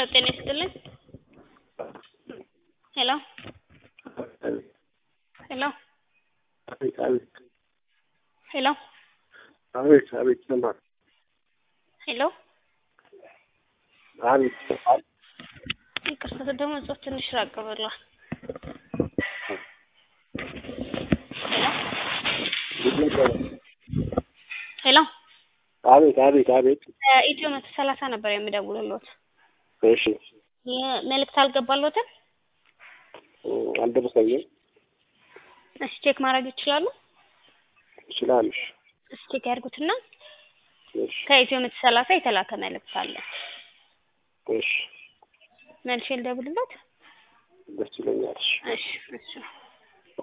ጤና ይስጥልኝ ሄሎ ሄሎ ሄሎ አቤት ሰማህ ሄሎ አቤት ይቅርታ ደግሞ ጾም ትንሽ ራቅ ብሏል ሄሎ አቤት ኢትዮ 130 ነበር የሚደውልልዎት እሺ መልእክት አልገባልዎትም አልደረሰኝም እሺ ቼክ ማድረግ ይችላሉ ይችላልሽ እሺ ቼክ ያድርጉትና እሺ ከኢትዮ 130 የተላከ መልእክት አለ እሺ መልሼ ልደውልልዎት ደስ ይለኛል እሺ